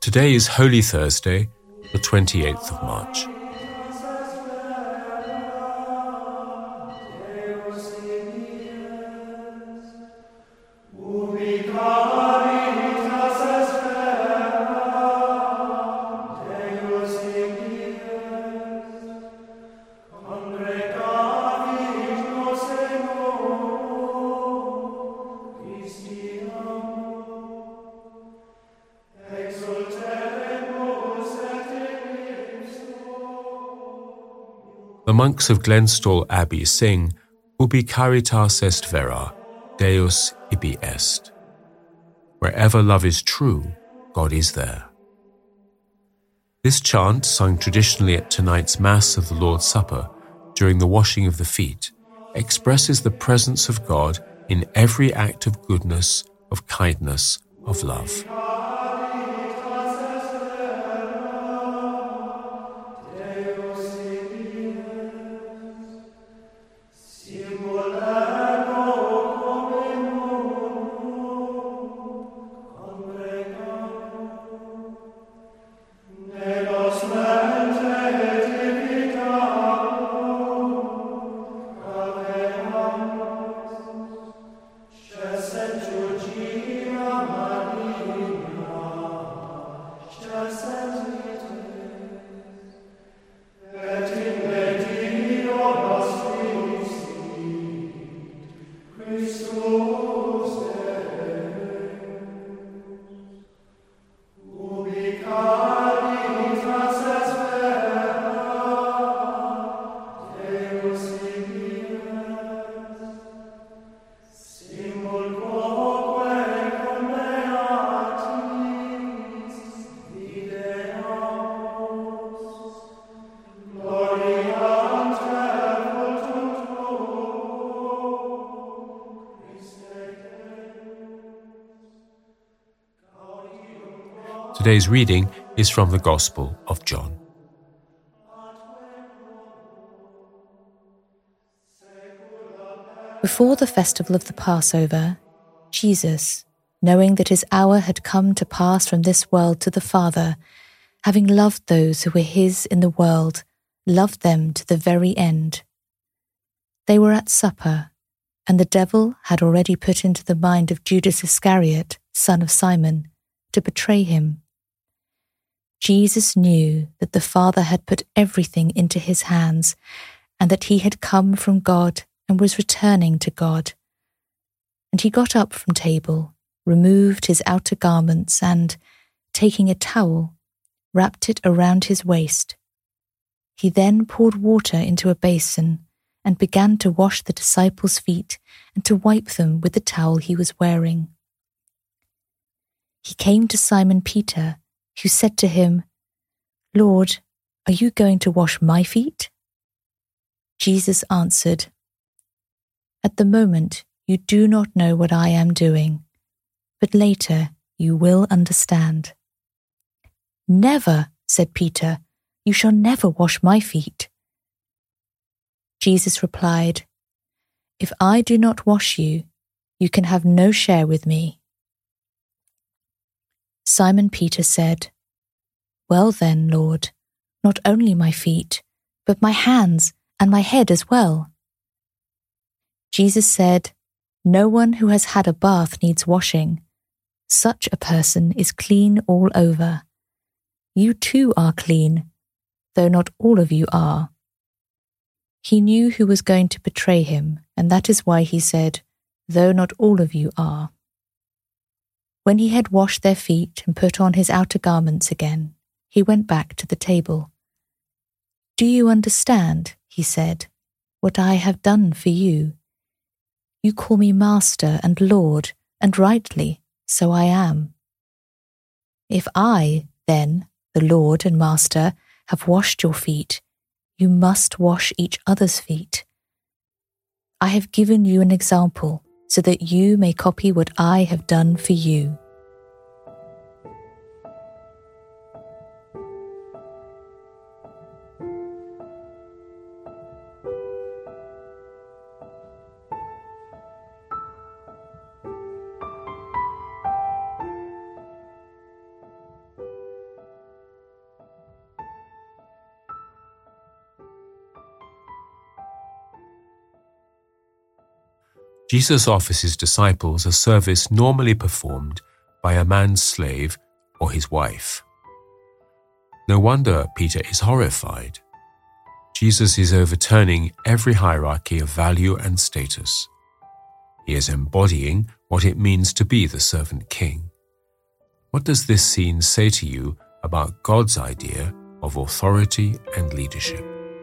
Today is Holy Thursday, the 28th of March. The monks of Glenstal Abbey sing, Ubi caritas est vera, Deus ibi est. Wherever love is true, God is there. This chant, sung traditionally at tonight's Mass of the Lord's Supper during the washing of the feet, expresses the presence of God in every act of goodness, of kindness, of love. Today's reading is from the Gospel of John. Before the festival of the Passover, Jesus, knowing that his hour had come to pass from this world to the Father, having loved those who were his in the world, loved them to the very end. They were at supper, and the devil had already put into the mind of Judas Iscariot, son of Simon, to betray him. Jesus knew that the Father had put everything into his hands, and that he had come from God and was returning to God. And he got up from table, removed his outer garments, and, taking a towel, wrapped it around his waist. He then poured water into a basin and began to wash the disciples' feet and to wipe them with the towel he was wearing. He came to Simon Peter, who said to him, "Lord, are you going to wash my feet?" Jesus answered, "At the moment you do not know what I am doing, but later you will understand." "Never," said Peter, "you shall never wash my feet." Jesus replied, "If I do not wash you, you can have no share with me." Simon Peter said, "Well then, Lord, not only my feet, but my hands and my head as well." Jesus said, "No one who has had a bath needs washing. Such a person is clean all over. You too are clean, though not all of you are." He knew who was going to betray him, and that is why he said, "Though not all of you are." When he had washed their feet and put on his outer garments again, he went back to the table. "Do you understand," he said, "what I have done for you? You call me Master and Lord, and rightly, so I am. If I, then, the Lord and Master, have washed your feet, you must wash each other's feet. I have given you an example, so that you may copy what I have done for you." Jesus offers his disciples a service normally performed by a man's slave or his wife. No wonder Peter is horrified. Jesus is overturning every hierarchy of value and status. He is embodying what it means to be the servant king. What does this scene say to you about God's idea of authority and leadership?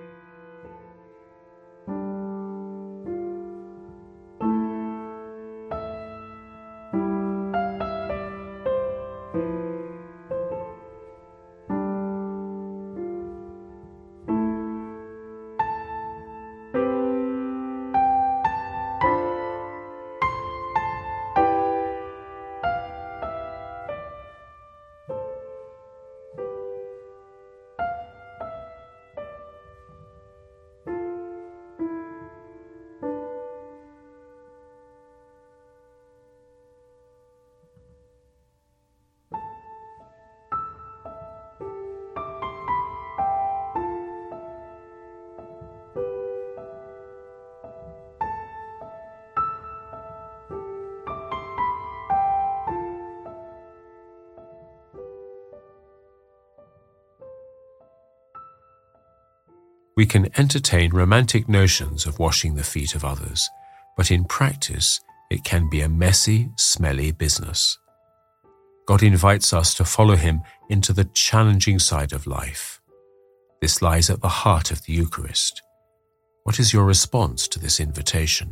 We can entertain romantic notions of washing the feet of others, but in practice, it can be a messy, smelly business. God invites us to follow him into the challenging side of life. This lies at the heart of the Eucharist. What is your response to this invitation?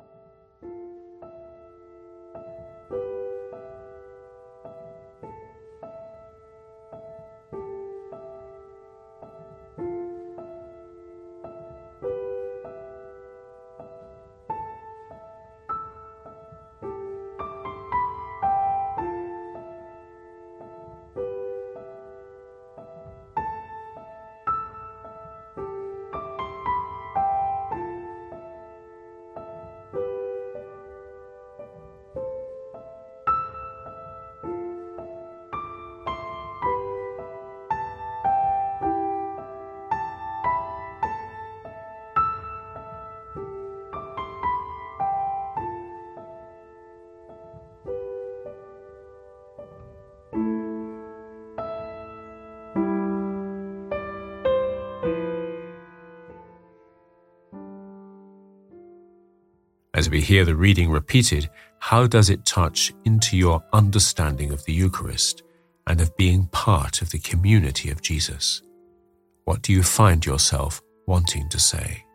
As we hear the reading repeated, how does it touch into your understanding of the Eucharist and of being part of the community of Jesus? What do you find yourself wanting to say?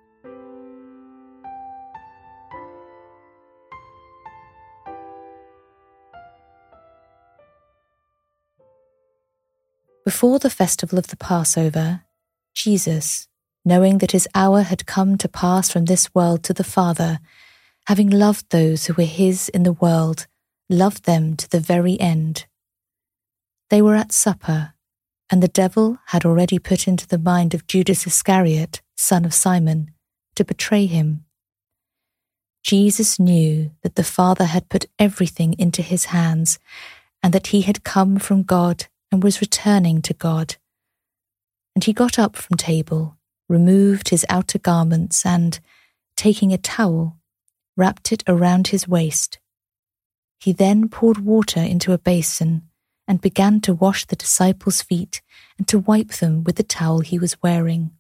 Before the festival of the Passover, Jesus, knowing that his hour had come to pass from this world to the Father, having loved those who were his in the world, loved them to the very end. They were at supper, and the devil had already put into the mind of Judas Iscariot, son of Simon, to betray him. Jesus knew that the Father had put everything into his hands, and that he had come from God and was returning to God. And he got up from table, removed his outer garments, and, taking a towel, wrapped it around his waist. He then poured water into a basin and began to wash the disciples' feet and to wipe them with the towel he was wearing.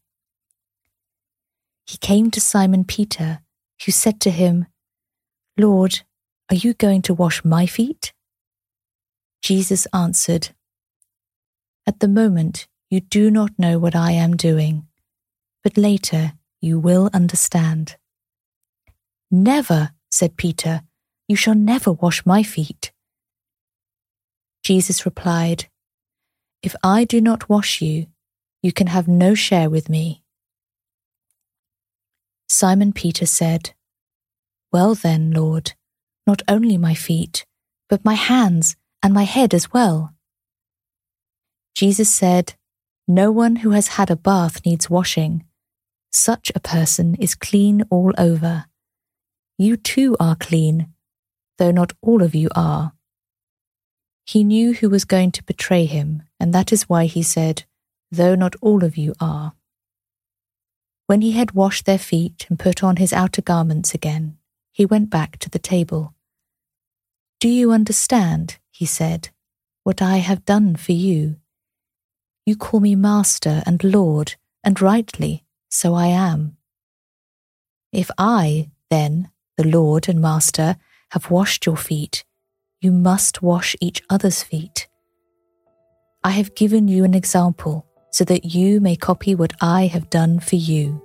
He came to Simon Peter, who said to him, "Lord, are you going to wash my feet?" Jesus answered, "At the moment you do not know what I am doing, but later you will understand." "Never," said Peter, "you shall never wash my feet." Jesus replied, "If I do not wash you, you can have no share with me." Simon Peter said, "Well then, Lord, not only my feet, but my hands and my head as well." Jesus said, "No one who has had a bath needs washing. Such a person is clean all over. You too are clean, though not all of you are." He knew who was going to betray him, and that is why he said, "Though not all of you are." When he had washed their feet and put on his outer garments again, he went back to the table. "Do you understand," he said, "what I have done for you? You call me Master and Lord, and rightly, so I am. If I, then, the Lord and Master, have washed your feet, you must wash each other's feet. I have given you an example so that you may copy what I have done for you."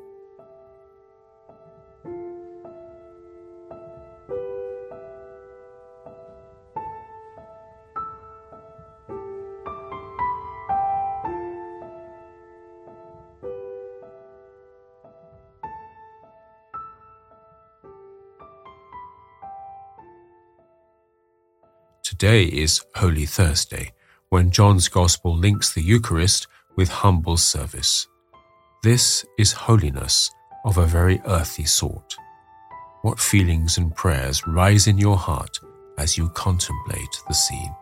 Today is Holy Thursday, when John's Gospel links the Eucharist with humble service. This is holiness of a very earthy sort. What feelings and prayers rise in your heart as you contemplate the scene?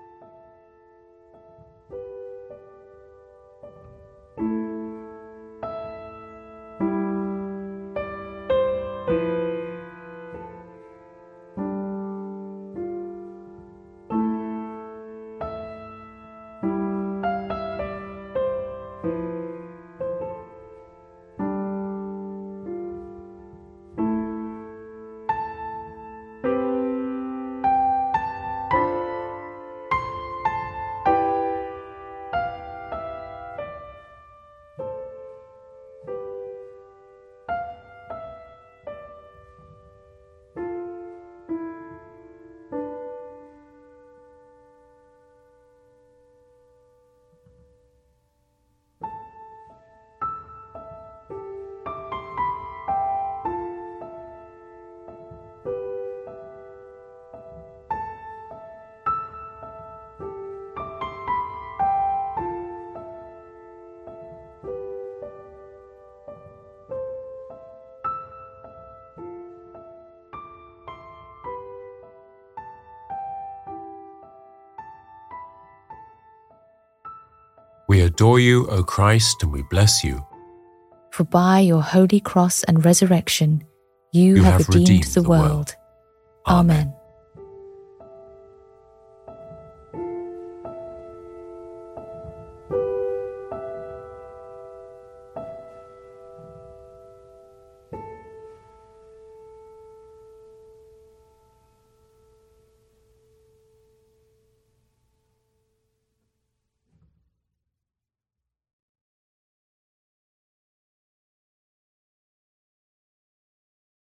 We adore you, O Christ, and we bless you. For by your holy cross and resurrection, you have redeemed the world. Amen.